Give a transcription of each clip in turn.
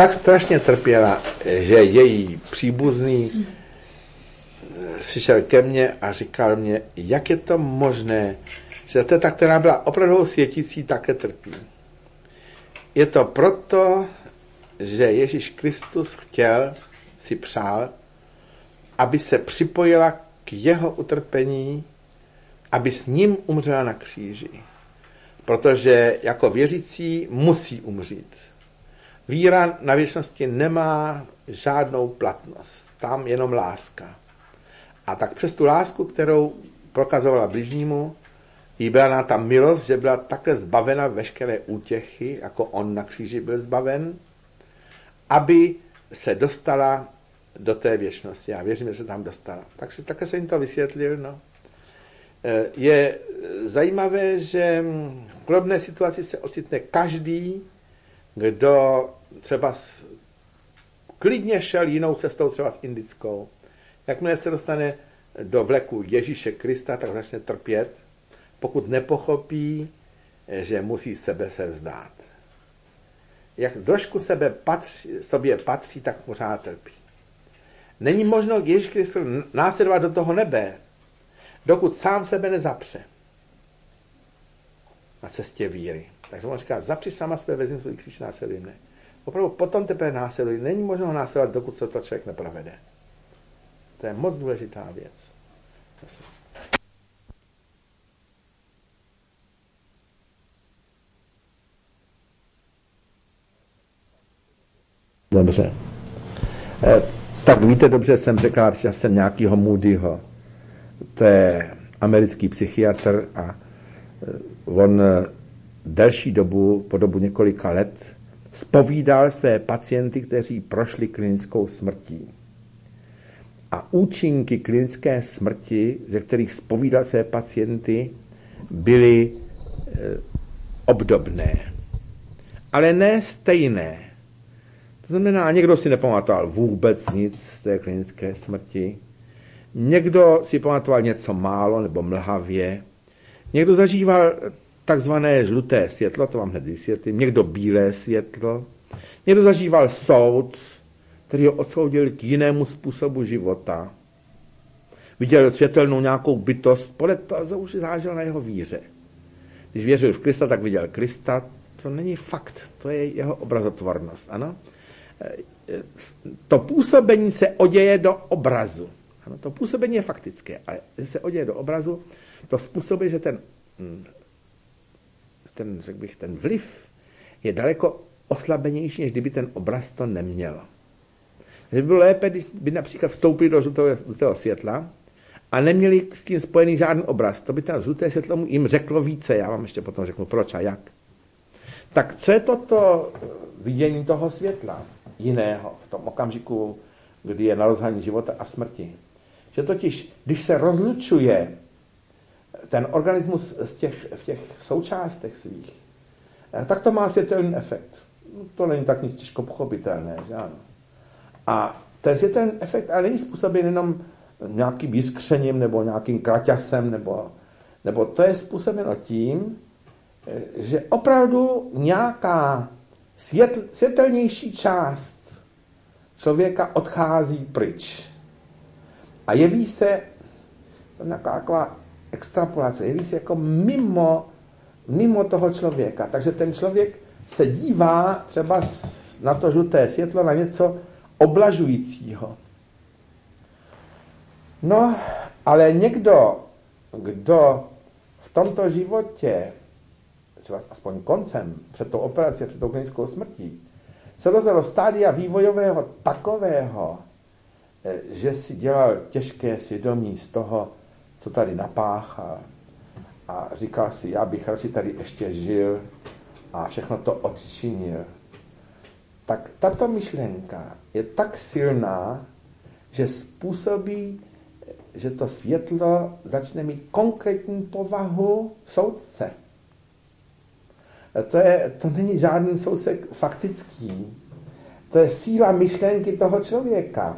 tak strašně trpěla, že její příbuzný přišel ke mně a říkal mě, jak je to možné, že teta, která byla opravdu světící, také trpí. Je to proto, že Ježíš Kristus si přál, aby se připojila k jeho utrpení, aby s ním umřela na kříži. Protože jako věřící musí umřít. Víra na věčnosti nemá žádnou platnost. Tam jenom láska. A tak přes tu lásku, kterou prokazovala bližnímu, jí byla na ta milost, že byla takhle zbavena veškeré útěchy, jako on na kříži byl zbaven, aby se dostala do té věčnosti. Já věřím, že se tam dostala. Takže také jsem jim to vysvětlil. No. Je zajímavé, že v podobné situaci se ocitne každý, kdo třeba klidně šel jinou cestou, třeba s indickou. Jakmile se dostane do vleku Ježíše Krista, tak začne trpět, pokud nepochopí, že musí sebe se vzdát. Jak trošku sobě patří, tak pořád trpí. Není možno Ježíš Kristus následovat do toho nebe, dokud sám sebe nezapře na cestě víry. Takže on říká, zapři sama sebe, vezmi svůj kříž, následuj mne. Opravdu potom teprve následuj. Není možno ho následovat, dokud se to člověk neprovede. To je moc důležitá věc. Dobře. Tak víte dobře, jsem řekl, že jsem nějakýho Moodyho. To je americký psychiatr a on delší dobu, po dobu několika let, zpovídal své pacienty, kteří prošli klinickou smrtí. A účinky klinické smrti, ze kterých zpovídal své pacienty, byly obdobné. Ale ne stejné. To znamená, někdo si nepamatoval vůbec nic z té klinické smrti, někdo si pamatoval něco málo nebo mlhavě, někdo zažíval takzvané žluté světlo, to vám hned vysvětlím, někdo bílé světlo, někdo zažíval soud, který ho odsoudil k jinému způsobu života. Viděl světelnou nějakou bytost, podle toho už záleželo na jeho víře. Když věřil v Krista, tak viděl Krista, to není fakt, to je jeho obrazotvornost, ano? To působení se oděje do obrazu. Ano, to působení je faktické, ale když se oděje do obrazu, to způsobí, že ten vliv je daleko oslabenější, než kdyby ten obraz to neměl. Že by bylo lépe, když by například vstoupili do žlutého světla a neměli s tím spojený žádný obraz. To by ten žluté světlo jim řeklo více. Já vám ještě potom řeknu, proč a jak. Tak co je toto vidění toho světla jiného v tom okamžiku, kdy je na rozhraní života a smrti? Že totiž, když se rozlučuje ten organismus v těch součástech svých, tak to má světelný efekt. To není tak nic těžko pochopitelné, že ano. A ten světelný efekt ale není způsoben jenom nějakým jiskřením nebo nějakým kraťasem, nebo to je způsobeno tím, že opravdu nějaká světelnější část člověka odchází pryč. A jeví se, to je taková extrapolace, jeví se jako mimo toho člověka. Takže ten člověk se dívá třeba na to žluté světlo, na něco oblažujícího. No, ale někdo, kdo v tomto životě, třeba aspoň koncem, před tou operací, před tou klinickou smrtí, se dostal do stádia vývojového takového, že si dělal těžké svědomí z toho, co tady napáchal. A říkal si, já bych radši tady ještě žil a všechno to odčinil. Tak tato myšlenka je tak silná, že způsobí, že to světlo začne mít konkrétní povahu soudce. To není žádný soudce faktický. To je síla myšlenky toho člověka.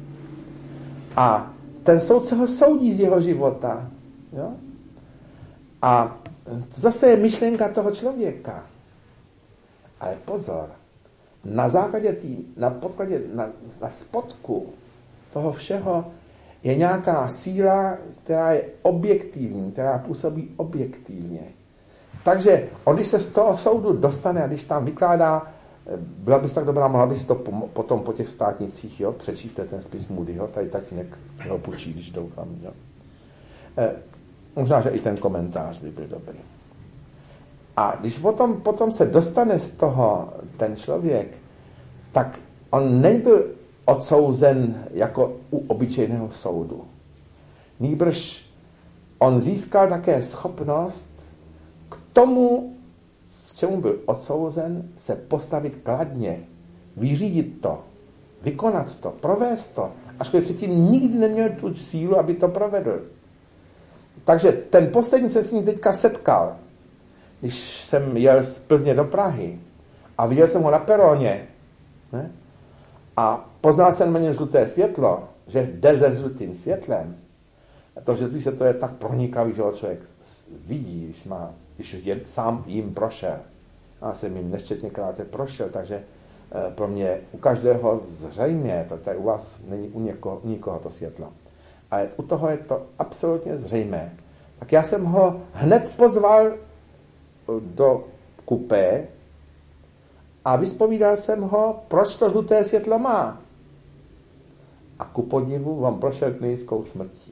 A ten soudce ho soudí z jeho života. Jo? A to zase je myšlenka toho člověka. Ale pozor, na základě na spodku toho všeho je nějaká síla, která je objektivní, která působí objektivně. Takže on, když se z toho soudu dostane a když tam vykládá, byla bys tak dobrá, mohla bys to potom po těch státnicích, jo, přečíst ten spis Moodyho, tady tatínek ho půjčí, když doufám, jo. Možná, že i ten komentář by byl dobrý. A když potom se dostane z toho ten člověk, tak on nebyl odsouzen jako u obyčejného soudu. Nýbrž on získal také schopnost k tomu, k čemu byl odsouzen, se postavit kladně, vyřídit to, vykonat to, provést to, ačkoliv předtím nikdy neměl tu sílu, aby to provedl. Takže ten poslední se s ním teďka setkal, když jsem jel z Plzně do Prahy a viděl jsem ho na peroně, ne? A poznal jsem na něm žluté světlo, že jde se žlutým světlem. A to žlutý světlo je tak pronikavý, že ho člověk vidí, když sám jim prošel. Já jsem jim nesčetněkrát prošel, takže pro mě u každého zřejmě, to tady u vás není u nikoho to světlo. Ale u toho je to absolutně zřejmé. Tak já jsem ho hned pozval do kupé a vyspovídal jsem ho, proč to žluté světlo má. A ku podivu on prošel klinickou smrtí.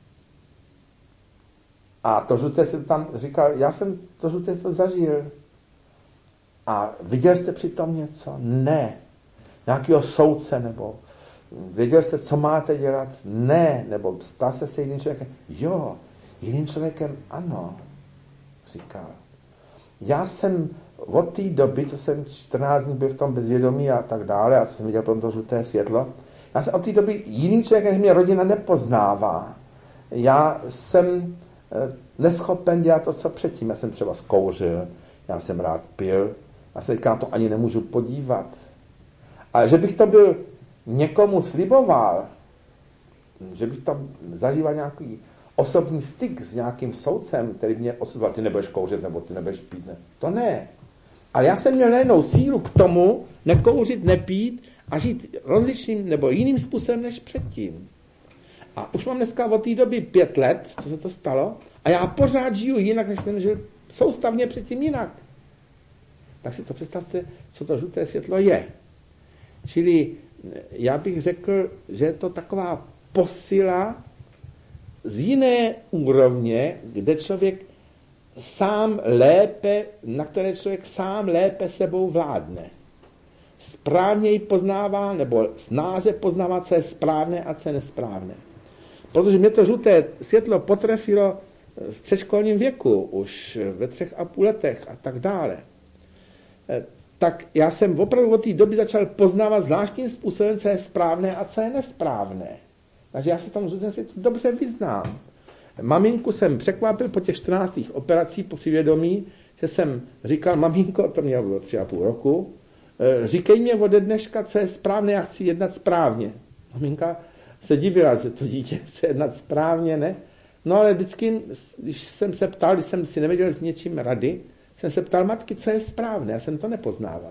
A to žluté světlo tam říkal, já jsem to žluté světlo zažil. A viděl jste přitom něco? Ne. Nějakého soudce, nebo věděl jste, co máte dělat? Ne. Nebo stal jste se jiným člověkem? Jo, jiným člověkem ano, říkal. Já jsem od té doby, co jsem 14 dní byl v tom bezvědomí a tak dále, a co jsem viděl potom to žluté světlo, já jsem od té doby jiným člověkem, že mě rodina nepoznává. Já jsem neschopen dělat to, co předtím. Já jsem třeba zkouřil, já jsem rád pil, já se teďka na to ani nemůžu podívat. Ale že bych to byl někomu sliboval, že bych tam zažíval nějaký osobní styk s nějakým soudcem, který mě odsudil, ty nebudeš kouřit, nebo ty nebudeš pít, ne. To ne. Ale já jsem měl najednou sílu k tomu, nekouřit, nepít a žít rozličným nebo jiným způsobem než předtím. A už mám dneska od té doby 5 let, co se to stalo, a já pořád žiju jinak, než jsem žil soustavně předtím jinak. Tak si to představte, co to žluté světlo je. Čili já bych řekl, že je to taková posila z jiné úrovně, kde člověk sám lépe, na které člověk sám lépe sebou vládne. Správněji poznává, nebo snáze poznává, co je správné a co je nesprávné. Protože mě to žluté světlo potrefilo v předškolním věku, už ve 3,5 letech a tak dále. Tak já jsem opravdu od té doby začal poznávat zvláštním způsobem, co je správné a co je nesprávné. Takže já se tam dobře vyznám. Maminku jsem překvapil po těch 14 operacích po přivědomí, že jsem říkal, maminko, to mě bylo 3,5 roku, říkej mě ode dneška, co je správné, já chci jednat správně. Maminka se divila, že to dítě chce jednat správně, ne? No ale vždycky, když jsem se ptal, když jsem si nevěděl s něčím rady, jsem se ptal matky, co je správné, já jsem to nepoznával.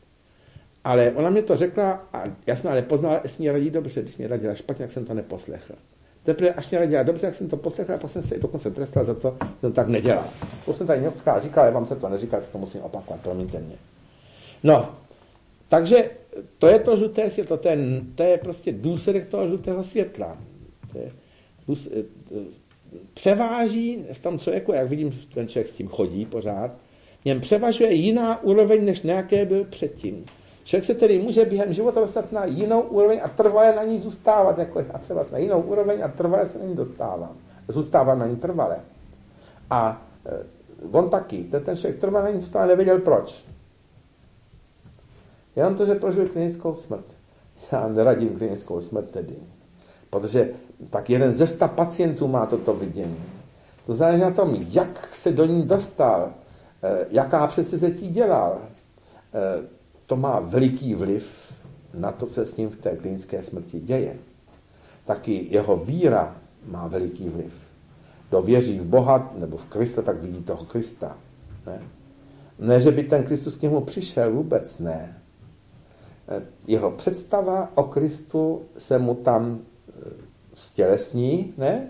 Ale ona mě to řekla a já jsem ale poznal, jestli mě radí dobře, když mě radila špatně, jak jsem to neposlechl. Teprve až mě radila dobře, jak jsem to poslechl a pak jsem se i dokonce trestal za to, že to tak nedělá. To jsem tady něco říkal, ale vám se to neříkal, tak to musím opakovat, promiňte mě. No, takže to je to žluté světlo, to je prostě důsledek toho žlutého světla. Převáží v tom člověku, jak vidím, ten člověk s tím chodí pořád, v něm převažuje jiná úroveň, než nějaké byl předtím. Člověk se tedy může během života dostat na jinou úroveň a trvale na ní zůstávat, jako já třeba na jinou úroveň a trvale se na ní dostávám. Zůstávám na ní trvale. A on taky, ten člověk trvale na ní zůstává, nevěděl proč. Jenom to, že prožil klinickou smrt. Já neradím klinickou smrt tedy. Protože tak 1 ze 100 pacientů má toto vidění. To záleží na tom, jak se do ní dostal, jaká předsevzetí dělal. To má veliký vliv na to, co s ním v té klinické smrti děje. Taky jeho víra má veliký vliv. Kdo věří v Boha nebo v Krista, tak vidí toho Krista. Ne, že by ten Kristus k němu přišel, vůbec ne. jeho představa o Kristu se mu tam stělesní, ne?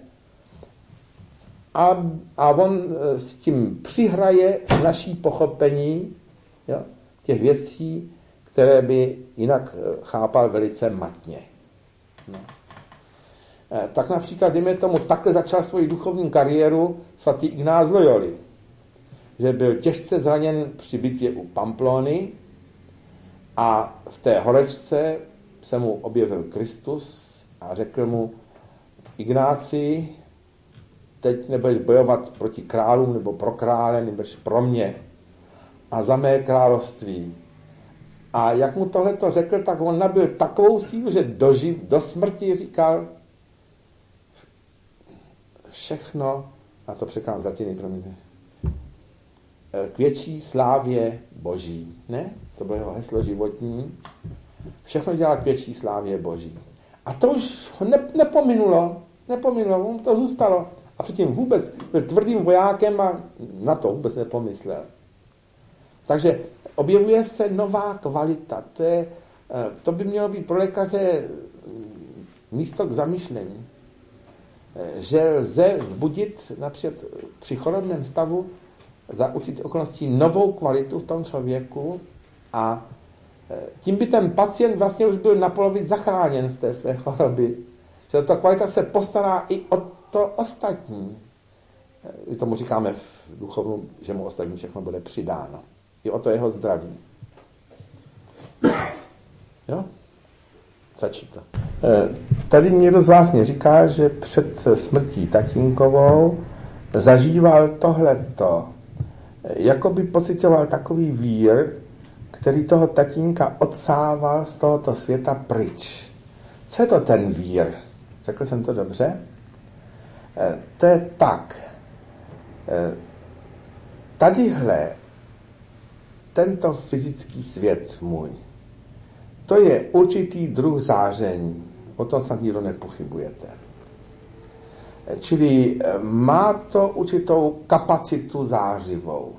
A on s tím přihraje s naší pochopení, jo, těch věcí, které by jinak chápal velice matně. No. Tak například, dejme tomu, takhle začal svoji duchovní kariéru svatý Ignác z Loyoli, že byl těžce zraněn při bitvě u Pamplony a v té horečce se mu objevil Kristus a řekl mu: Ignáci, teď nebudeš bojovat proti králům nebo pro krále, nebudeš pro mě a za mé království. A jak mu tohleto řekl, tak on nabyl takovou sílu, že do smrti říkal všechno, a to překládám z latiny, promiňte, k větší slávě Boží. Ne? To bylo jeho heslo životní. Všechno dělal k větší slávě Boží. A to už nepominulo, on to zůstalo. A předtím vůbec byl tvrdým vojákem a na to vůbec nepomyslel. Takže objevuje se nová kvalita. To by mělo být pro lékaře místo k zamyšlení. Že lze vzbudit například při chorobném stavu za určitých okolností novou kvalitu v tom člověku a tím by ten pacient vlastně už byl na polovic zachráněn z té své choroby. Že ta kvalita se postará i o to ostatní. I tomu říkáme v duchovnu, že mu ostatní všechno bude přidáno. I o to jeho zdraví. Jo? Začí to. Tady někdo z vás mě říká, že před smrtí tatínkovou zažíval tohleto. Jakoby pocitoval takový vír, který toho tatínka odsával z tohoto světa pryč. Co je to ten vír? Řekl jsem to dobře? To je tak. Tadyhle tento fyzický svět můj, to je určitý druh záření. O tom snad nikdo nepochybujete. Čili má to určitou kapacitu zářivou.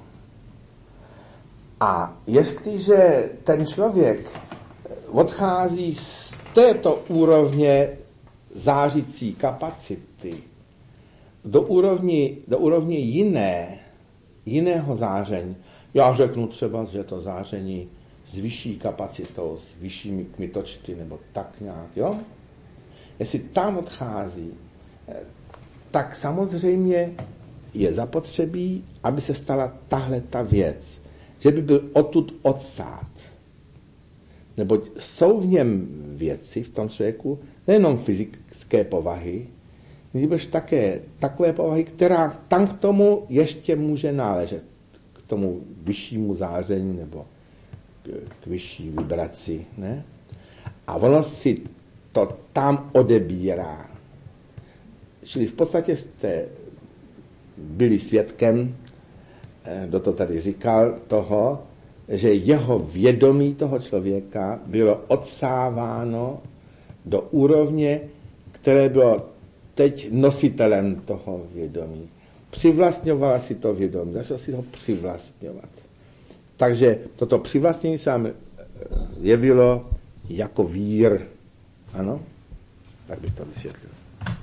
A jestliže ten člověk odchází z této úrovně zářící kapacity do úrovně jiného záření, já řeknu třeba, že to záření s vyšší kapacitou, s vyššími kmitočty, nebo tak nějak, jo? Jestli tam odchází, tak samozřejmě je zapotřebí, aby se stala tahle ta věc, že by byl odtud odsát. Neboť jsou v něm věci v tom člověku, nejenom fyzické povahy, nebož také takové povahy, která tam k tomu ještě může náležet, k tomu vyššímu záření nebo k vyšší vibraci. Ne? A ono si to tam odebírá. Čili v podstatě jste byli svědkem, kdo to tady říkal, toho, že jeho vědomí toho člověka bylo odsáváno do úrovně, které bylo teď nositelem toho vědomí. Přivlastňovala si to vědomí, začal si ho přivlastňovat. Takže toto přivlastnění se nám jevilo jako vír. Ano? Tak bych to vysvětlil.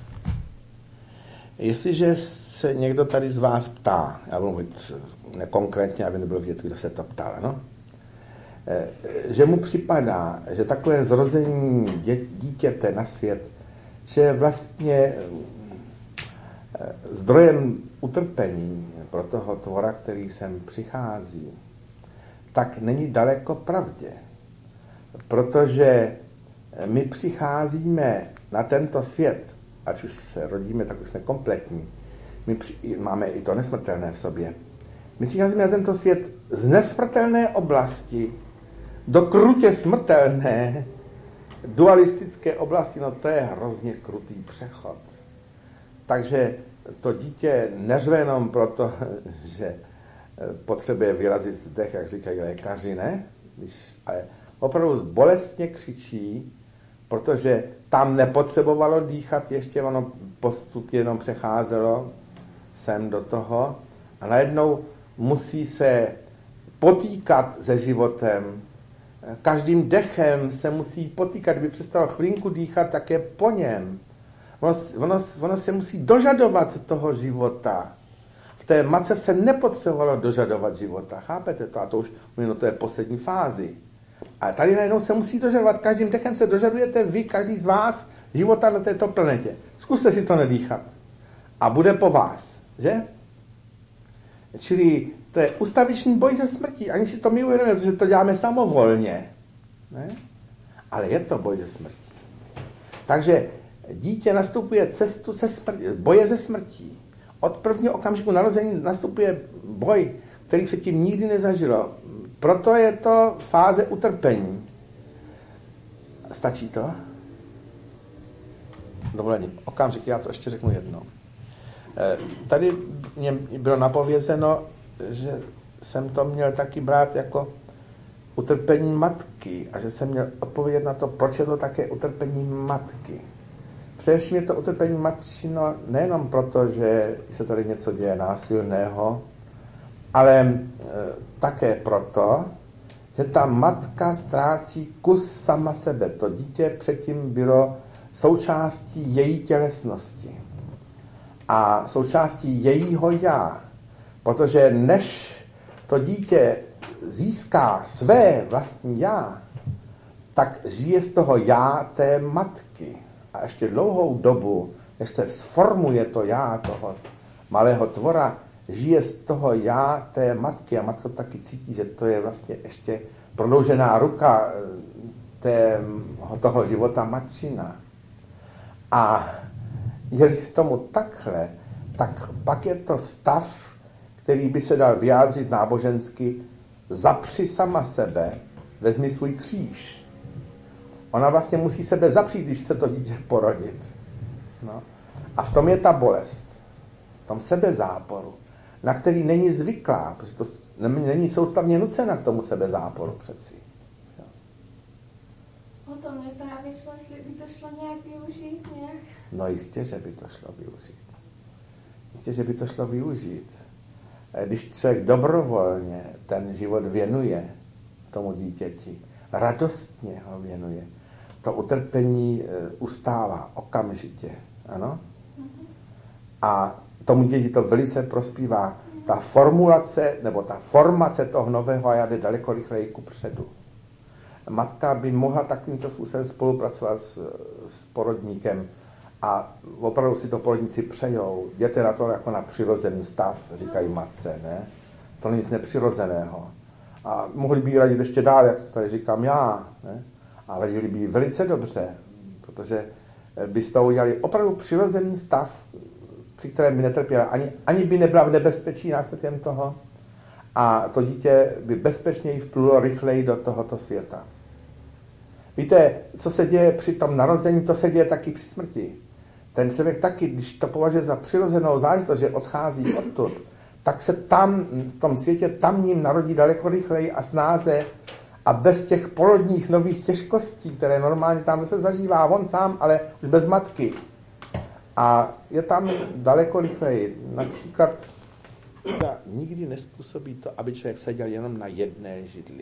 Jestliže se někdo tady z vás ptá, já budu mluvit nekonkrétně, aby nebylo vidět, kdo se to ptal, no? Že mu připadá, že takové zrození dítěte na svět, že je vlastně zdrojem utrpení pro toho tvora, který sem přichází, tak není daleko pravdě. Protože my přicházíme na tento svět, ať už se rodíme, tak už jsme kompletní. Máme i to nesmrtelné v sobě. My přicházíme na tento svět z nesmrtelné oblasti do krutě smrtelné dualistické oblasti. No to je hrozně krutý přechod. Takže to dítě neřve jenom proto, že potřebuje vyrazit zdech, jak říkají lékaři, ne? Ale opravdu bolestně křičí, protože tam nepotřebovalo dýchat, ještě ono postupně jenom přecházelo sem do toho a najednou musí se potýkat se životem, každým dechem se musí potýkat, kdyby přestal chvilinku dýchat, tak je po něm. Ono se musí dožadovat toho života. V té matce se nepotřebovalo dožadovat života, chápete to? A to už to je poslední fázi. A tady najednou se musí dožadovat, každým dechem se dožadujete vy, každý z vás, života na této planetě. Zkuste si to nedýchat. A bude po vás, že? Čili to je ustavičný boj ze smrtí. Ani si to my uvědomíme, protože to děláme samovolně. Ne? Ale je to boj ze smrtí. Takže dítě nastupuje cestu boje ze smrtí. Od prvního okamžiku narození nastupuje boj, který předtím nikdy nezažilo. Proto je to fáze utrpení. Stačí to? Dovolením. Okamžik, já to ještě řeknu jednou. Tady mě bylo napovězeno, že jsem to měl taky brát jako utrpení matky a že jsem měl odpovědět na to, proč je to také utrpení matky. Především je to utrpení matčino nejenom proto, že se tady něco děje násilného, ale také proto, že ta matka ztrácí kus sama sebe. To dítě předtím bylo součástí její tělesnosti a součástí jejího já. Protože než to dítě získá své vlastní já, tak žije z toho já té matky. A ještě dlouhou dobu, než se sformuje to já toho malého tvora, žije z toho já té matky. A matka taky cítí, že to je vlastně ještě prodloužená ruka toho života matčina. A je k tomu takhle, tak pak je to stav, který by se dal vyjádřit nábožensky: zapři sama sebe, vezmi svůj kříž. Ona vlastně musí sebe zapřít, když se to dítě porodit. No. A v tom je ta bolest. V tom sebezáporu, na který není zvyklá, protože to není soustavně nucena k tomu sebezáporu přeci. Jo. Potom mě právě šlo, jestli by to šlo nějak využít. Nějak. No jistě, že by to šlo využít. Jistě, že by to šlo využít. Když člověk dobrovolně ten život věnuje tomu dítěti, radostně ho věnuje, to utrpení ustává okamžitě. Ano? A tomu děti to velice prospívá. Ta formulace, nebo ta formace toho nového já jde daleko rychleji kupředu. Matka by mohla takovýmto způsobem spolupracovat s porodníkem a opravdu si to porodníci přejou. Jděte na to jako na přirozený stav, říkají matce, ne? To není nic nepřirozeného. A mohli by jí radit ještě dál, jak to tady říkám já, ne? A radili by jí velice dobře, protože by z toho udělali opravdu přirozený stav, při kterém by netrpěla, ani by nebyla v nebezpečí následkem toho, a to dítě by bezpečněji vplulo rychleji do tohoto světa. Víte, co se děje při tom narození, to se děje taky při smrti. Ten člověk taky, když to považuje za přirozenou záležitost, že odchází odtud, tak se tam, v tom světě, tam ním narodí daleko rychleji a snáze a bez těch porodních nových těžkostí, které normálně tam se zažívá on sám, ale už bez matky. A je tam daleko rychleji. Například nikdy nespůsobí to, aby člověk seděl jenom na jedné židli.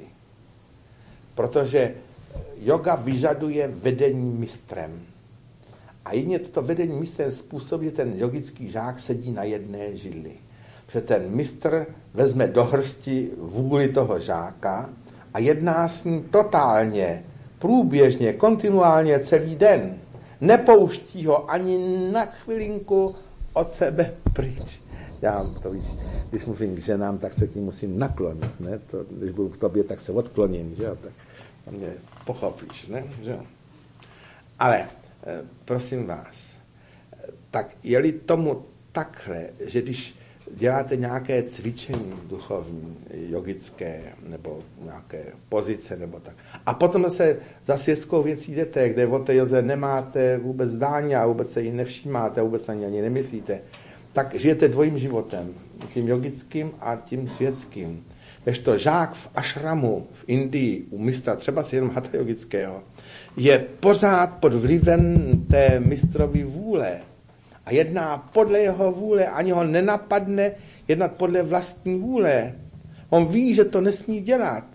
Protože yoga vyžaduje vedení mistrem. A jedině toto vedení mistrem způsobí, že ten jogický žák sedí na jedné židli. Protože ten mistr vezme do hrsti vůli toho žáka a jedná s ním totálně, průběžně, kontinuálně celý den. Nepouští ho ani na chvilinku od sebe pryč. Já to víš, když mluvím k ženám, tak se k ní musím naklonit, ne? To, když budu k tobě, tak se odkloním, že jo? Tak mě pochopíš, ne? Že jo? Ale, prosím vás, tak je-li tomu takhle, že když děláte nějaké cvičení duchovní, jogické, nebo nějaké pozice, nebo tak. A potom se za světskou věcí jdete, kde o té joze nemáte vůbec zdání a vůbec se jí nevšímáte, vůbec ani nemyslíte, tak žijete dvojím životem, tím jogickým a tím světským. Když to žák v ašramu v Indii u mistra, třeba si jenom hatha jogického, je pořád pod vlivem té mistrovy vůle a jedná podle jeho vůle, ani ho nenapadne jednat podle vlastní vůle. On ví, že to nesmí dělat,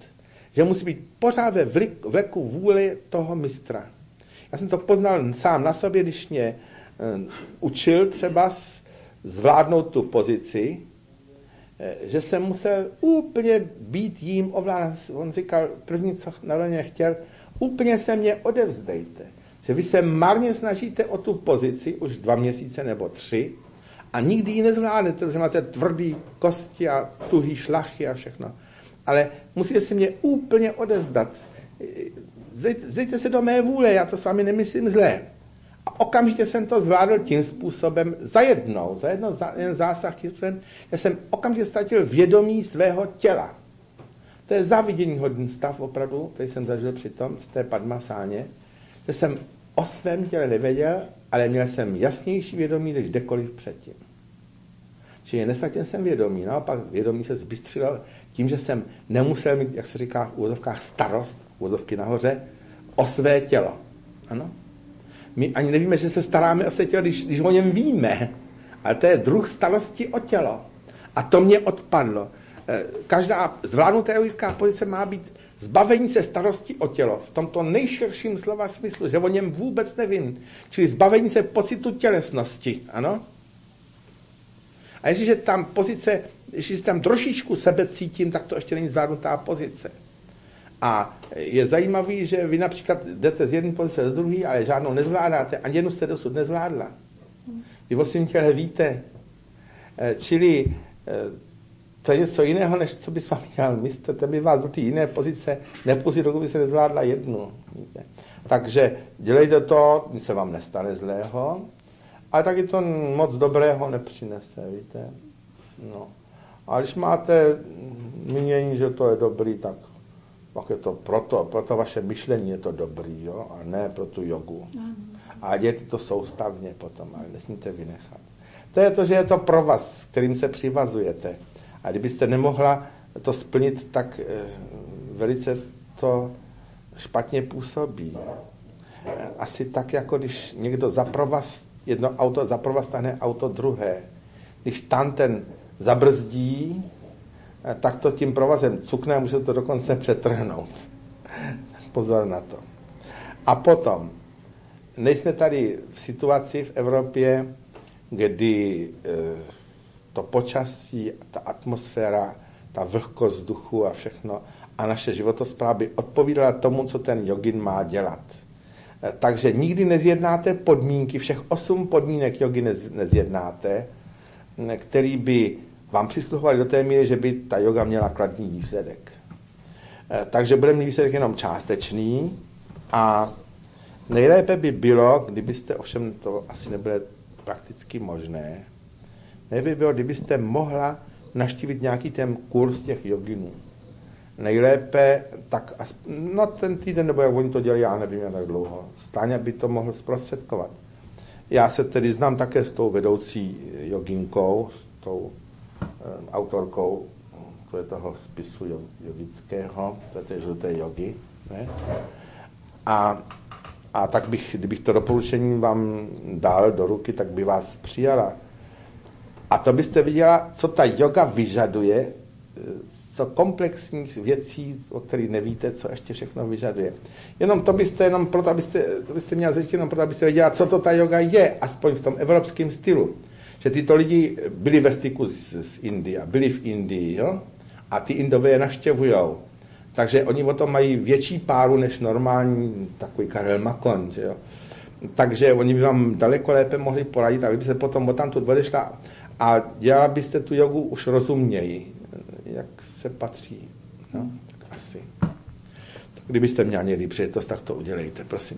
že musí být pořád ve vleku vůli toho mistra. Já jsem to poznal sám na sobě, když mě učil třeba zvládnout tu pozici, že jsem musel úplně být jím ovládat. On říkal, první, co na mě chtěl, úplně se mě odevzdejte. Že vy se marně snažíte o tu pozici už 2 měsíce nebo 3 a nikdy ji nezvládnete, protože máte tvrdý kosti a tuhý šlachy a všechno. Ale musíte se mě úplně odevzdat. Vzdejte se do mé vůle, já to s vámi nemyslím zlé. A okamžitě jsem to zvládl tím způsobem, za jeden zásah tím způsobem, já jsem okamžitě ztratil vědomí svého těla. To je záviděníhodný stav opravdu, který jsem zažil při tom, v té padmasáně, že jsem o svém těle nevěděl, ale měl jsem jasnější vědomí, než kdekoliv předtím. Čili nestratil jsem vědomí, naopak vědomí se zbystřilo tím, že jsem nemusel mít, jak se říká v úvozovkách, starost, úvozovky nahoře, o své tělo. Ano? My ani nevíme, že se staráme o své tělo, když o něm víme, ale to je druh starosti o tělo. A to mě odpadlo. Každá zvládnutá jogická pozice má být zbavení se starosti o tělo. V tomto nejširším slova smyslu, že o něm vůbec nevím. Čili zbavení se pocitu tělesnosti. Ano? A jestliže tam pozice, jestli tam trošičku sebe cítím, tak to ještě není zvládnutá pozice. A je zajímavý, že vy například jdete z jedné pozice do druhé, ale žádnou nezvládáte. Ani jednu jste dosud nezvládla. Vy o svém těle víte. Čili to je něco jiného, než co by s vámi dělal mistr. Ten by vás do té jiné pozice nepustí, dokud by se nezvládla jednu. Víte. Takže dělejte to, nic se vám nestane zlého, ale taky to moc dobrého nepřinese, víte. No. A když máte mínění, že to je dobrý, tak je to proto vaše myšlení je to dobrý, jo? A ne pro tu jogu. A dějte to soustavně potom, ale nesmíte vynechat. To je to, že je to pro vás, kterým se přivazujete. A kdybyste nemohla to splnit, tak velice to špatně působí. Asi tak, jako když někdo jedno auto zaprovaz tahne auto druhé. Když tam ten zabrzdí, tak to tím provazem cukne a může to dokonce přetrhnout. Pozor na to. A potom, nejsme tady v situaci v Evropě, kdy to počasí, ta atmosféra, ta vlhkost vzduchu a všechno a naše životospráva by odpovídala tomu, co ten jogin má dělat. Takže nikdy nezjednáte podmínky, všech 8 podmínek jogy nezjednáte, který by vám přisluhovali do té míry, že by ta joga měla kladný výsledek. Takže bude mít výsledek jenom částečný a nejlépe by bylo, kdybyste, ovšem to asi nebude prakticky možné, nejlépe by bylo, kdybyste mohla navštívit nějaký ten kurz těch joginů. Nejlépe, tak ten týden, nebo jak oni to dělají, já nevím, jak tak dlouho. Stáňa by to mohl zprostředkovat. Já se tedy znám také s tou vedoucí joginkou, s tou autorkou toho spisu jogického, té žluté jogy. Ne? A tak kdybych to doporučení vám dal do ruky, tak by vás přijala. A to byste viděla, co ta joga vyžaduje, co komplexních věcí, o kterých nevíte, co ještě všechno vyžaduje. To byste měla zjistit jenom proto, abyste věděla, co to ta joga je, aspoň v tom evropském stylu. Že tyto lidi byli ve styku s Indií, byli v Indii, jo? A ty Indové je navštěvujou. Takže oni o tom mají větší páru než normální takový Karel Makon, že jo? Takže oni by vám daleko lépe mohli poradit, aby se potom odtamtud odešla a dělala byste tu jogu už rozumněji, jak se patří. No, tak asi. Tak kdybyste měla někdy příležitost, tak to udělejte, prosím.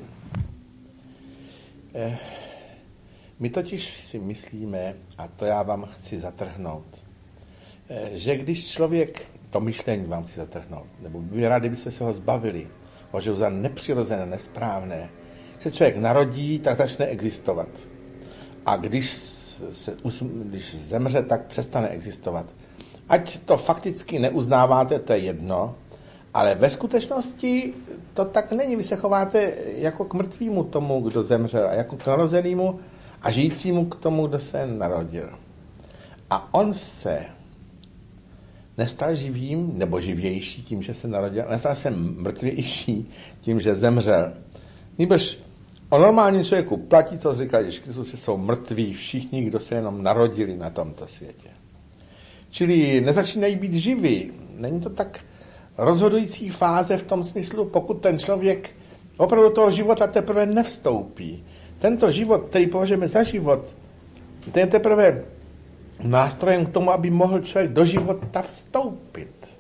My totiž si myslíme, a to já vám chci zatrhnout, že když člověk, to myšlení vám chci zatrhnout, nebo by rádi, kdybyste se ho zbavili, považuji za nepřirozené, nesprávné, se člověk narodí, tak začne existovat. A když zemře, tak přestane existovat. Ať to fakticky neuznáváte, to je jedno, ale ve skutečnosti to tak není. Vy se chováte jako k mrtvému tomu, kdo zemřel, a jako k narozenému a žijícímu k tomu, kdo se narodil. A on se nestal živým nebo živější tím, že se narodil, nestal se mrtvější tím, že zemřel. Nýbrž o normálním člověku platí, co říká Ježíš Kristus, že jsou mrtví všichni, kdo se jenom narodili na tomto světě. Čili nezačínají být živí. Není to tak rozhodující fáze v tom smyslu, pokud ten člověk opravdu do toho života teprve nevstoupí. Tento život, který považujeme za život, ten je teprve nástrojem k tomu, aby mohl člověk do života vstoupit.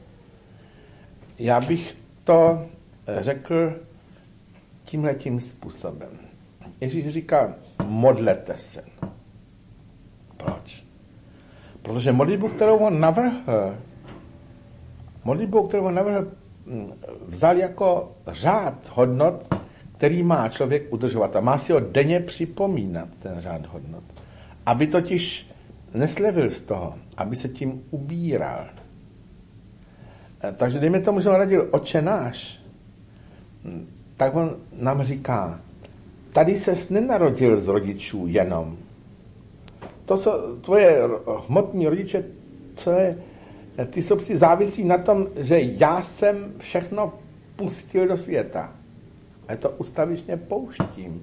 Já bych to řekl tímhletím způsobem. Ježíš říká, modlete se. Proč? Protože modlitbu, kterou on navrhl, vzal jako řád hodnot, který má člověk udržovat. A má si ho denně připomínat, ten řád hodnot. Aby totiž neslevil z toho, aby se tím ubíral. Takže dejme tomu, že on radil Otče náš, tak on nám říká, tady ses nenarodil z rodičů jenom. To, co tvoje hmotní rodiče, ty sobci závisí na tom, že já jsem všechno pustil do světa. A to ustavičně pouštím.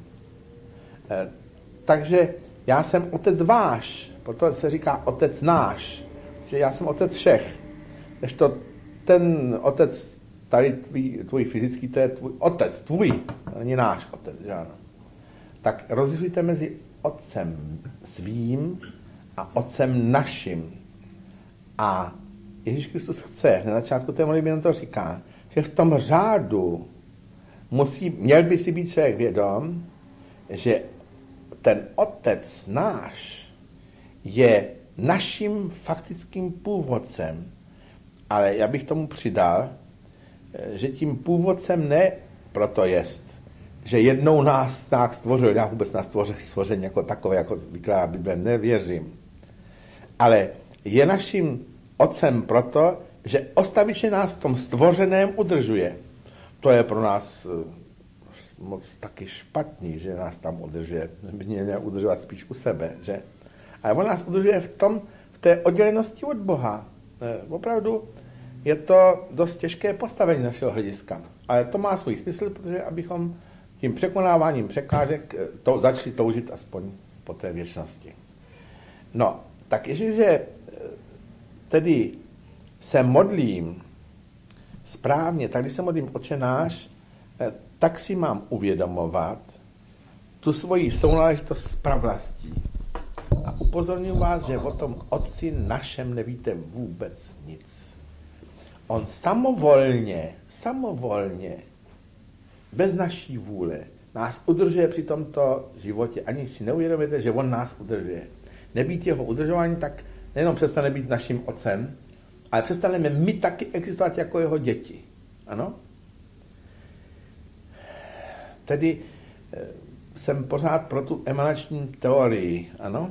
Takže já jsem otec váš, proto se říká otec náš, že já jsem otec všech. Ještě ten otec, tady tvůj fyzický, to je tvůj otec, tvůj, to není náš otec, že ano. Tak rozlišujte mezi otcem svým a otcem naším. A Ježíš Kristus chce, na začátku té modlitby to říká, že v tom řádu měl by si být člověk vědom, že ten otec náš je naším faktickým původcem. Ale já bych tomu přidal, že tím původcem ne proto jest, že jednou nás stvořil, já vůbec na stvoření jako takové, jako vykládá Bible, nevěřím. Ale je naším otcem proto, že ostatně nás v tom stvořeném udržuje. To je pro nás moc taky špatný, že nás tam udržuje. By měl udržovat spíš u sebe, že? Ale on nás udržuje v té oddělenosti od Boha. Opravdu je to dost těžké postavení našeho hlediska. Ale to má svůj smysl, protože abychom tím překonáváním překážek začali toužit aspoň po té věčnosti. No, tak jestliže tedy se modlím správně, tak když se modlím Otče náš, tak si mám uvědomovat tu svoji sounáležitost s pravlastí. A upozorňuji vás, že o tom Otci našem nevíte vůbec nic. On samovolně, bez naší vůle, nás udržuje při tomto životě. Ani si neuvědomíte, že on nás udržuje. Nebýt jeho udržování, tak nejenom přestane být naším otcem, ale přestaneme my taky existovat jako jeho děti. Ano? Tedy jsem pořád pro tu emanační teorii. Ano?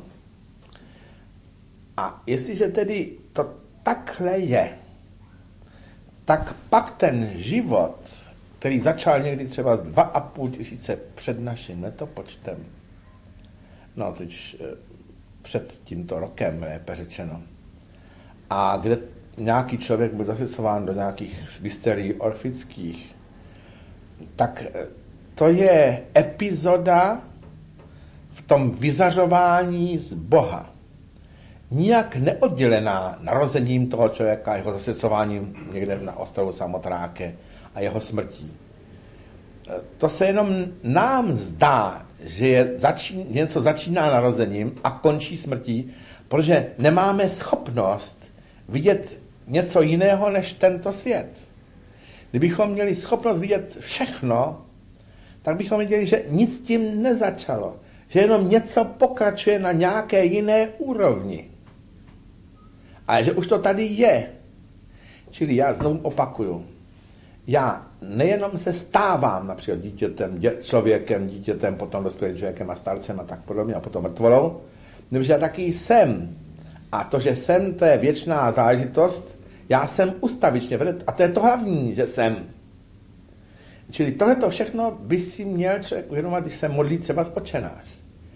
A jestliže tedy to takhle je, tak pak ten život, který začal někdy třeba 2,5 tisíce před naším letopočtem, no teď před tímto rokem, lépe řečeno, a kde nějaký člověk byl zasvěcován do nějakých mysterií orfických, tak to je epizoda v tom vyzařování z Boha. Nijak neoddělená narozením toho člověka, jeho zasvěcováním někde na ostrovu Samotráke a jeho smrtí. To se jenom nám zdá, že něco začíná narozením a končí smrtí, protože nemáme schopnost vidět něco jiného než tento svět. Kdybychom měli schopnost vidět všechno, tak bychom viděli, že nic tím nezačalo. Že jenom něco pokračuje na nějaké jiné úrovni. Ale že už to tady je. Čili já znovu opakuju. Já nejenom se stávám například člověkem, dítětem, potom dospělým člověkem a starcem a tak podobně a potom mrtvolou, nebo že já taky jsem. A to, že jsem, to je věčná záležitost. Já jsem ustavičně, a to je to hlavní, že jsem. Čili tohleto všechno by si měl člověk uvědomovat, když se modlí třeba z Otče náš.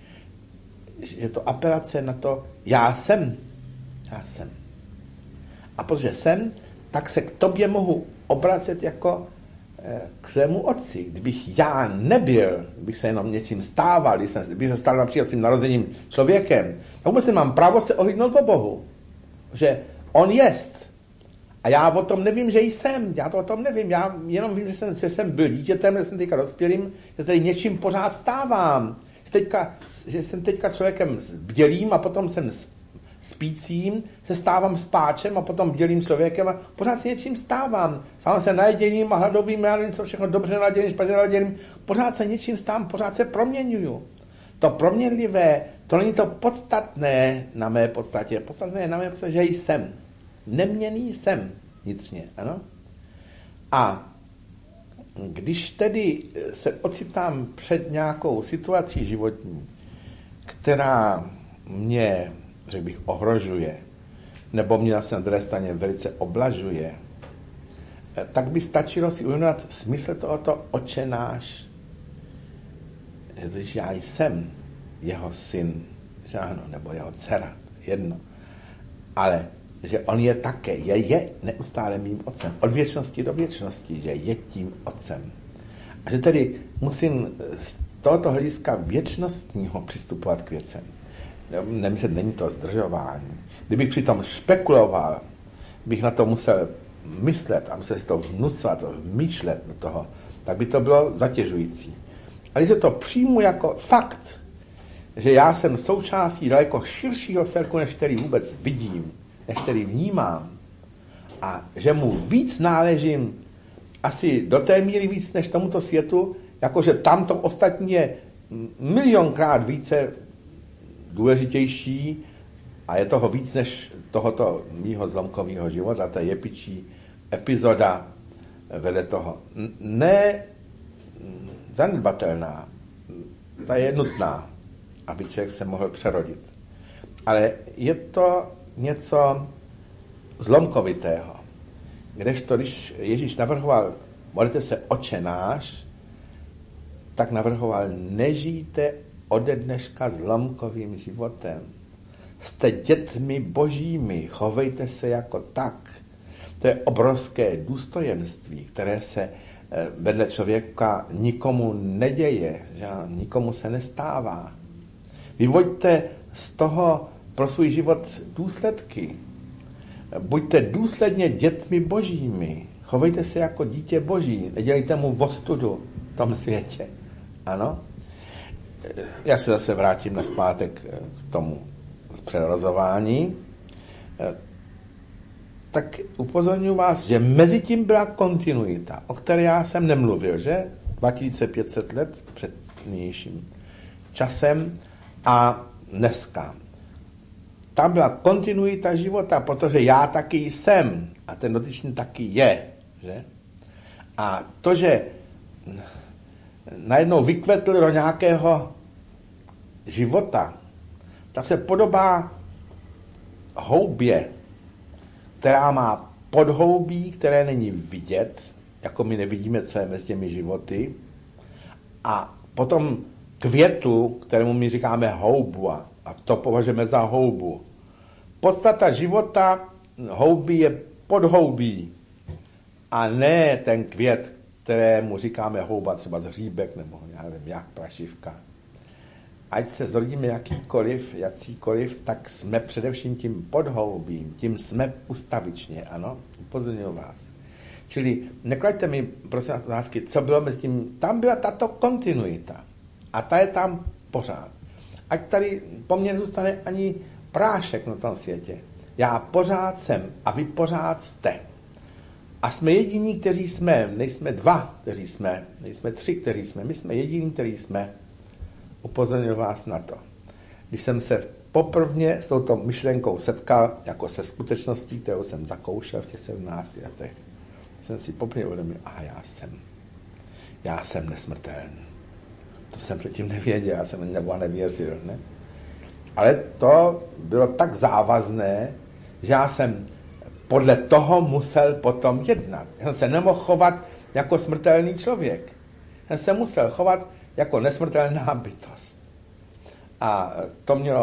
Je to apelace na to, já jsem. Já jsem. A protože jsem, tak se k tobě mohu obracet jako k svému otci. Kdybych já nebyl, kdybych se jenom něčím stával, kdybych se stal například svým narozením člověkem, tak vůbec nemám právo se ohlídnout po Bohu. Že on jest. A já o tom nevím, že jsem. Já to o tom nevím. Já jenom vím, že jsem byl dítětem, že jsem teďka dospělým, že tady něčím pořád stávám. Že jsem teďka člověkem bdělým a potom jsem spícím, se stávám spáčem a potom bdělým člověkem a pořád se něčím stávám. Stávám se najeděným a hladovým, já nevím, co všechno dobře naladěným, špatně naladěným. Pořád se něčím stávám, pořád se proměňuju. To proměnlivé, to není to podstatné na mé podstatě. Podstatné je na mé podstatě, že jsem. Neměnný jsem vnitřně, ano? A když tedy se ocitám před nějakou situací životní, která mě, řekl bych, ohrožuje, nebo mě na druhé straně velice oblažuje, tak by stačilo si uvědomit smysl tohoto Otče náš, že já jsem jeho syn, že ano, nebo jeho dcera, jedno. Ale že on je také, je neustále mým otcem. Od věčnosti do věčnosti, že je tím otcem. A že tedy musím z tohoto hlediska věčnostního přistupovat k věcem. Nemyslím, není to zdržování. Kdybych přitom špekuloval, bych na to musel myslet a musel si to vnucovat, vmýšlet do toho, tak by to bylo zatěžující. Ale když se to přijmu jako fakt, že já jsem součástí daleko širšího celku, než který vůbec vidím, než který vnímám, a že mu víc náležím, asi do té míry víc než tomuto světu, jakože tamto ostatní je milionkrát více důležitější a je toho víc než tohoto mýho zlomkového života, ta jepičí epizoda vedle toho. Ne zanedbatelná, ta je nutná, aby člověk se mohl přerodit. Ale je to něco zlomkovitého. Kdežto, když Ježíš navrhoval, modlete se Otče náš, tak navrhoval, nežijte ode dneška zlomkovým životem. Jste dětmi božími, chovejte se jako tak. To je obrovské důstojenství, které se vedle člověka nikomu neděje, že nikomu se nestává. Vyvoďte z toho pro svůj život důsledky. Buďte důsledně dětmi božími. Chovejte se jako dítě boží. Nedělejte mu ostudu v tom světě. Ano? Já se zase vrátím nazpátek k tomu přerozování. Tak upozorňuji vás, že mezi tím byla kontinuita, o které já jsem nemluvil, že? 2500 let před nynějším časem a dneska. Tam byla kontinuita života, protože já taky jsem a ten dotyčný taky je, že? A to, že najednou vykvetl do nějakého života, tak se podobá houbě, která má podhoubí, které není vidět, jako my nevidíme, co je mezi těmi životy, a potom květu, kterému my říkáme houbu, a to považujeme za houbu. Podstata života houby je podhoubí a ne ten květ, kterému říkáme houba, třeba z hříbek nebo já nevím, jak prašivka. Ať se zrodíme jacíkoliv, tak jsme především tím podhoubím, tím jsme ustavičně, ano, upozorňuji vás. Čili neklaďte mi, prosím vás, otázky, co bylo mezi tím, tam byla tato kontinuita a ta je tam pořád. Ať tady po mně nezůstane ani prášek na tom světě. Já pořád jsem a vy pořád jste. A jsme jediní, kteří jsme, nejsme dva, kteří jsme, nejsme tři, kteří jsme, my jsme jediní, kteří jsme. Upozorňuji vás na to. Když jsem se poprvně s touto myšlenkou setkal, jako se skutečností, kterou jsem zakoušel v těch 17 letech, jsem si poprvé uvědomil, aha, já jsem nesmrtelný. To jsem předtím nevěděl, já jsem nebo nevěřil, ne? Ale to bylo tak závazné, že já jsem podle toho musel potom jednat. Já jsem se nemohl chovat jako smrtelný člověk. Já jsem se musel chovat jako nesmrtelná bytost. A to mělo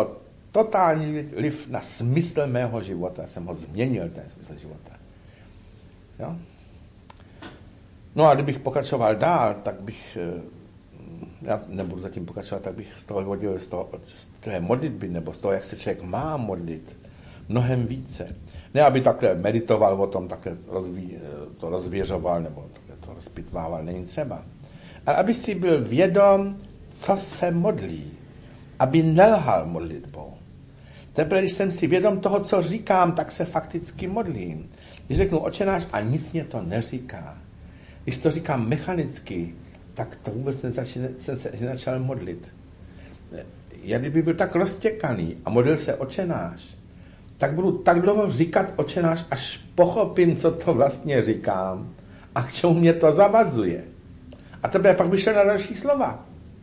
totální vliv na smysl mého života. Já jsem ho změnil, ten smysl života. Jo? No a kdybych pokračoval dál, tak bych, já nebudu zatím pokračovat, tak bych z toho vyvodil z té modlitby, nebo z toho, jak se člověk má modlit, mnohem více. Ne, aby takhle meditoval o tom, takhle to rozvěřoval, nebo takhle to rozpitvával, není třeba. Ale aby si byl vědom, co se modlí. Aby nelhal modlitbou. Teprve, když jsem si vědom toho, co říkám, tak se fakticky modlím. Když řeknu Otče náš a nic mě to neříká. Když to říkám mechanicky, tak to vůbec jsem se začal modlit. Já kdyby byl tak roztěkaný a modlil se Otče náš, tak budu tak dlouho říkat Otče náš, až pochopím, co to vlastně říkám a k čemu mě to zavazuje. A teprve pak by šel na další slova.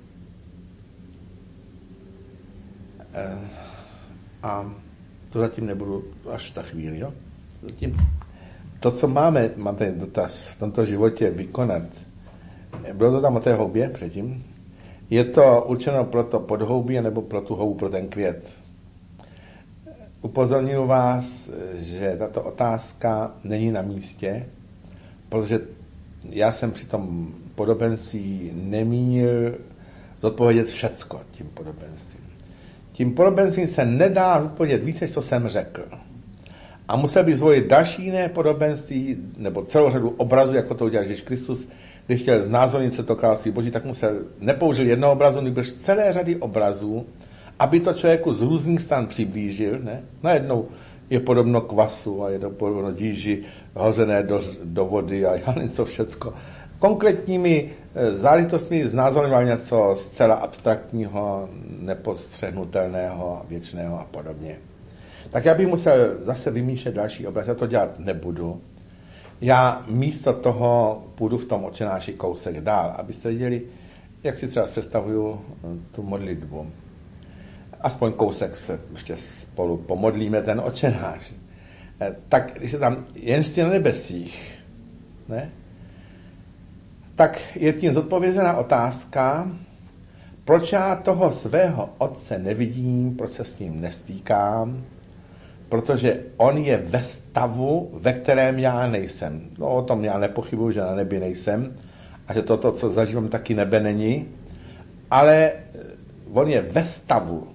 A to zatím nebudu až za chvíli, jo? Zatím to, co máme ten dotaz v tomto životě vykonat, bylo to tam o té houbě předtím, je to určeno pro to podhoubí nebo pro tu houbu, pro ten květ. Upozorňuji vás, že tato otázka není na místě, protože já jsem při tom podobenství nemínil zodpovědět všecko tím podobenstvím. Tím podobenstvím se nedá zodpovědět víc, než co jsem řekl. A musel bych zvolit další jiné podobenství, nebo celou řadu obrazů, jako to udělal Ježíš Kristus, když chtěl znázornit se to království Boží, tak nepoužil jednoho obrazu, nebož celé řady obrazů, aby to člověku z různých stran přiblížil. Ne? Najednou je podobno kvasu a je to podobno díži hozené do vody a já nevím co všecko. Konkrétními záležitostmi znázorňoval něco zcela abstraktního, nepostřehnutelného, věčného a podobně. Tak já bych musel zase vymýšlet další obraz, já to dělat nebudu. Já místo toho půjdu v tom Otče náši kousek dál, abyste viděli, jak si třeba představuju tu modlitbu. Aspoň kousek se ještě spolu pomodlíme ten Otče náš. Tak když je tam jenství na nebesích, ne? Tak je tím zodpovězená otázka, proč já toho svého Otce nevidím, proč se s ním nestýkám, protože on je ve stavu, ve kterém já nejsem. No o tom já nepochybuji, že na nebi nejsem a že toto, co zažívám, taky nebe není, ale on je ve stavu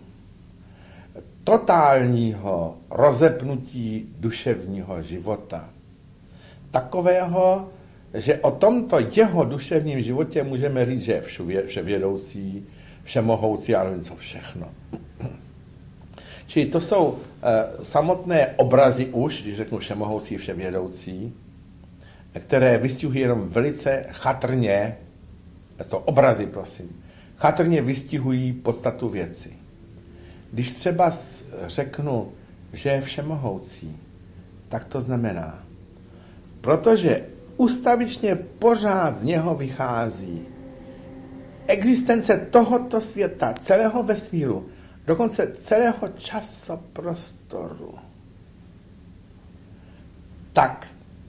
totálního rozepnutí duševního života. Takového, že o tomto jeho duševním životě můžeme říct, že je vševědoucí, všemohoucí a nevím co všechno. Čili to jsou samotné obrazy už, když řeknu všemohoucí, vševědoucí, které vystihují jenom velice chatrně, to obrazy, prosím, chatrně vystihují podstatu věci. Když třeba řeknu, že je všemohoucí, tak to znamená, protože ustavičně pořád z něho vychází existence tohoto světa, celého vesmíru, dokonce celého časoprostoru. Tak,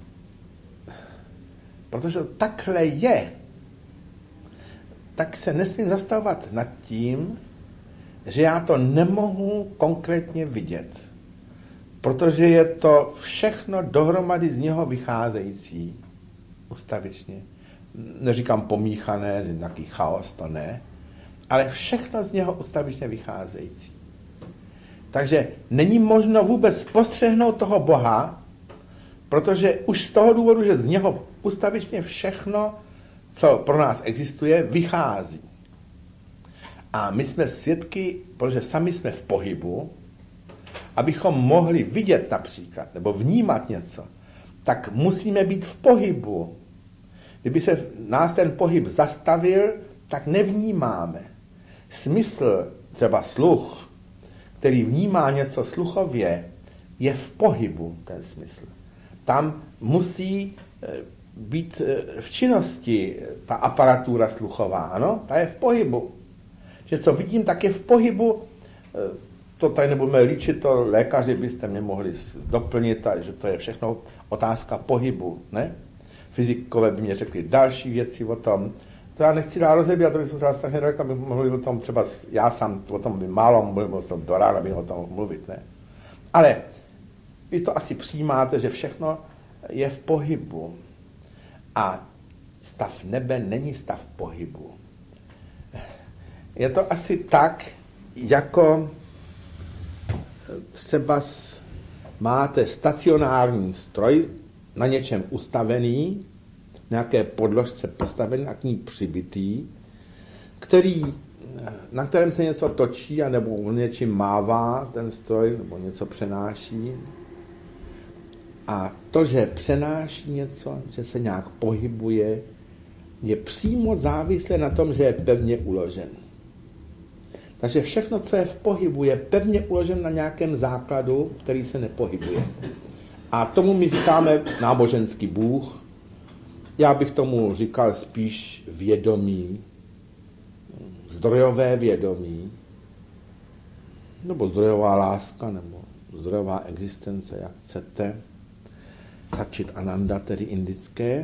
protože to takhle je, tak se nesmím zastavovat nad tím, že já to nemohu konkrétně vidět, protože je to všechno dohromady z něho vycházející, ustavičně. Neříkám pomíchané, nějaký chaos, to ne, ale všechno z něho ustavičně vycházející. Takže není možno vůbec postřehnout toho Boha, protože už z toho důvodu, že z něho ustavičně všechno, co pro nás existuje, vychází. A my jsme svědky, protože sami jsme v pohybu, abychom mohli vidět například, nebo vnímat něco, tak musíme být v pohybu. Kdyby se nás ten pohyb zastavil, tak nevnímáme. Smysl, třeba sluch, který vnímá něco sluchově, je v pohybu, ten smysl. Tam musí být v činnosti ta aparatura sluchová, ano? Ta je v pohybu. Že co vidím, tak je v pohybu. To tady nebudeme líčit, to lékaři byste mě mohli doplnit, že to je všechno otázka pohybu, ne? Fyzikové by mě řekli další věci o tom, To já nechci dál rozebírat, to by se třeba strašně daleko, abych mluvil o tom třeba, já sám o tom by málo mluvil, o tom do rána bych o tom mluvit, ne? Ale vy to asi přijímáte, že všechno je v pohybu. A stav nebe není stav pohybu. Je to asi tak, jako třeba máte stacionární stroj na něčem ustavený, nějaké podložce postavený a k ní přibitý, na kterém se něco točí, anebo něčím mává ten stroj, nebo něco přenáší. A to, že přenáší něco, že se nějak pohybuje, je přímo závislé na tom, že je pevně uložen. Takže všechno, co je v pohybu, je pevně uložen na nějakém základu, který se nepohybuje. A tomu my říkáme náboženský Bůh. Já bych tomu říkal spíš vědomí, zdrojové vědomí, nebo zdrojová láska, nebo zdrojová existence, jak chcete. Satčit Ananda, tedy indické.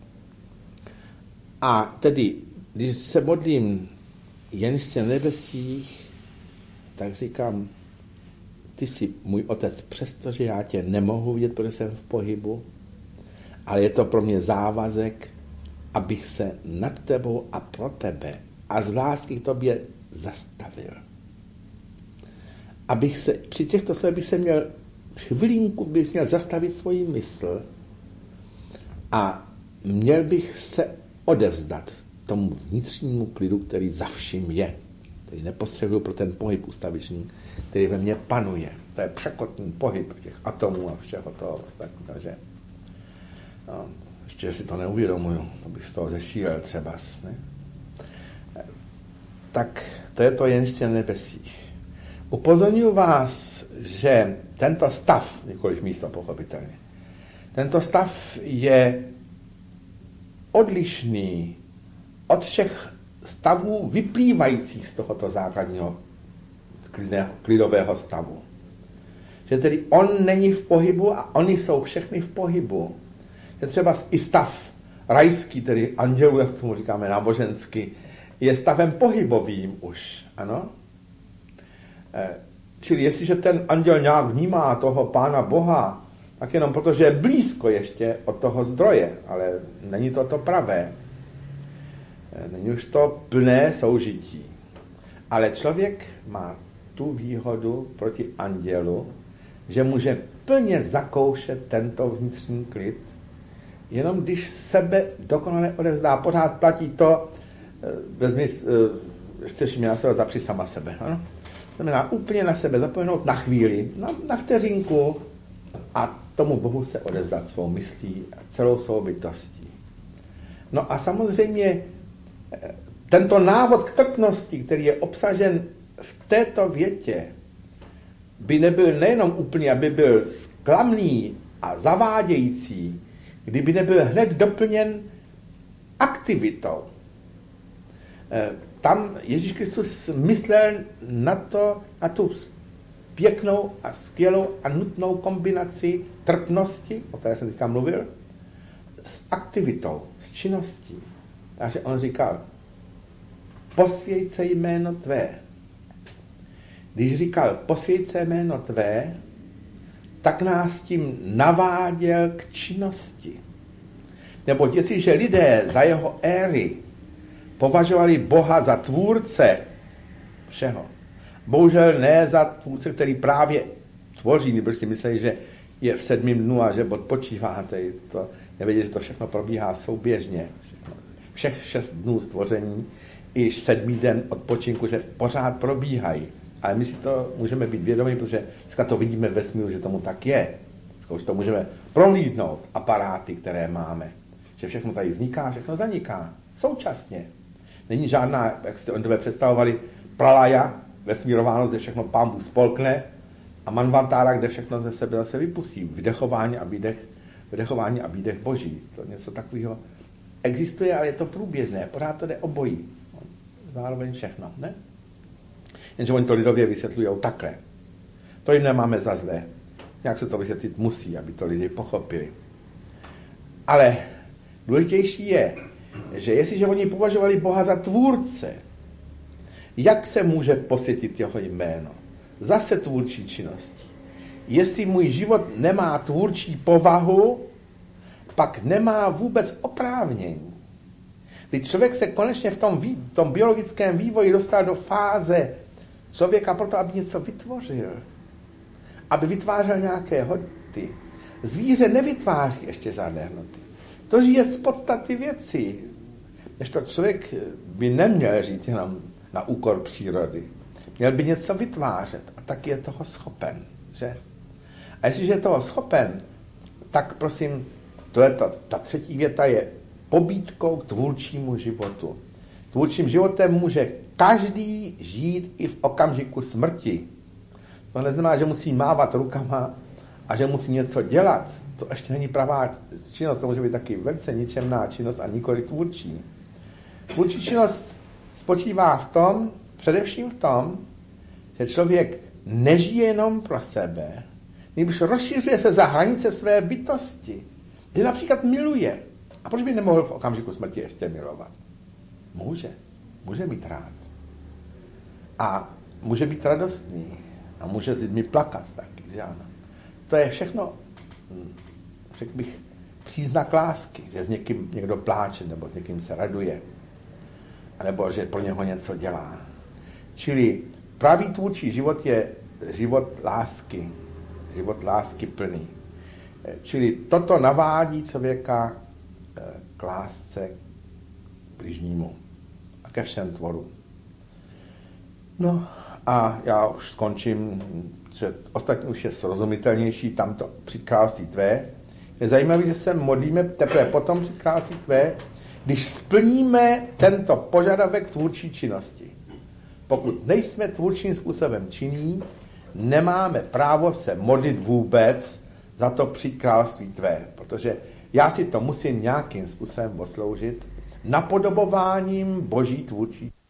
A tedy, když se modlím jenže na nebesích, tak říkám, ty jsi můj otec, přestože já tě nemohu vidět, protože jsem v pohybu, ale je to pro mě závazek, abych se nad tebou a pro tebe a z lásky k tobě zastavil. Abych se, při těchto slovech bych se měl chvilinku bych měl zastavit svoji mysl a měl bych se odevzdat tomu vnitřnímu klidu, který za vším je, který nepostřebuju pro ten pohyb ustavičný, který ve mně panuje. To je překotný pohyb těch atomů a všeho toho. Takže ještě si to neuvědomuju, to bych z toho zešílel třeba. Ne? Tak to je to jenže na nebesích. Upozorňuji vás, že tento stav, nikoliv místo pochopitelně, tento stav je odlišný od všech stavů vyplývajících z tohoto základního klidového stavu. Že tedy on není v pohybu a oni jsou všechny v pohybu. Že třeba i stav rajský, tedy andělů, jak tomu říkáme nábožensky, je stavem pohybovým už, ano? Čili jestliže ten anděl nějak vnímá toho Pána Boha, tak jenom protože je blízko ještě od toho zdroje, ale není to pravé. Není už to plné soužití. Ale člověk má tu výhodu proti andělu, že může plně zakoušet tento vnitřní klid, jenom když sebe dokonale odevzdá. Pořád platí to, vezmi, chceš mě na sebe, zapři sama sebe. Ano? Znamená úplně na sebe zapomenout na chvíli, na vteřinku a tomu Bohu se odevzdat svou myslí a celou svou bytostí. No a samozřejmě tento návod k trpnosti, který je obsažen v této větě, by nebyl nejenom úplně, aby byl sklamný a zavádějící, kdyby nebyl hned doplněn aktivitou. Tam Ježíš Kristus myslel na tu pěknou a skvělou a nutnou kombinaci trpnosti, o které jsem teďka mluvil, s aktivitou, s činností. Takže on říkal, posvěť se jméno tvé. Když říkal, posvěť se jméno tvé, tak nás tím naváděl k činnosti. Nebo jestliže lidé za jeho éry považovali Boha za tvůrce všeho, bohužel ne za tvůrce, který právě tvoří, nebo si mysleli, že je v 7. dnu a že odpočíváte. To nevěděli, že to všechno probíhá souběžně. Všech 6 dnů stvoření i 7. den odpočinku, že pořád probíhají. Ale my si to můžeme být vědomí, protože dneska to vidíme ve vesmíru, že tomu tak je. Už to můžeme prohlídnout aparáty, které máme. Že všechno tady vzniká, všechno zaniká. Současně. Není žádná, jak jste oni představovali, pralaja, vesmírováno, kde všechno Pán Bůh spolkne, a manvantára, kde všechno ze sebe zase vypustí. Vydechování a výdech Boží. To něco takového existuje, ale je to průběžné. Pořád to jde obojí. Zároveň všechno, ne? Jenže oni to lidově vysvětlují takhle. To jim nemáme za zlé. Nějak se to vysvětlit musí, aby to lidi pochopili. Ale důležitější je, že jestliže oni považovali Boha za tvůrce, jak se může posvětit jeho jméno? Zase tvůrčí činností. Jestli můj život nemá tvůrčí povahu, pak nemá vůbec oprávnění. Když člověk se konečně v tom biologickém vývoji dostal do fáze člověka proto, aby něco vytvořil, aby vytvářel nějaké hodnoty. Zvíře nevytváří ještě žádné hodnoty. To žije z podstaty věcí. Než to člověk by neměl žít jenom na úkor přírody. Měl by něco vytvářet a tak je toho schopen. Že? A jestliže je toho schopen, tak prosím, ta třetí věta je pobídkou k tvůrčímu životu. Tvůrčím životem může každý žít i v okamžiku smrti. To neznamená, že musí mávat rukama a že musí něco dělat. To ještě není pravá činnost, to může být taky velice ničemná činnost a nikoli tvůrčí. Tvůrčí činnost spočívá v tom, především v tom, že člověk nežije jenom pro sebe, nebož rozšiřuje se za hranice své bytosti. Že například miluje. A proč by nemohl v okamžiku smrti ještě milovat? Může mít rád. A může být radostný. A může s lidmi plakat taky, že ano. To je všechno, řekl bych, příznak lásky, že s někým někdo pláče, nebo s někým se raduje, nebo že pro něho něco dělá. Čili pravý tvůrčí život je život lásky plný. Čili toto navádí člověka k lásce k bližnímu a ke všem tvorům. No a já už skončím, že ostatní už je srozumitelnější, tamto při království tvé. Je zajímavé, že se modlíme teprve potom při království tvé, když splníme tento požadavek tvůrčí činnosti. Pokud nejsme tvůrčím způsobem činní, nemáme právo se modlit vůbec za to při království tvé, protože já si to musím nějakým způsobem odsloužit napodobováním boží tvůrčí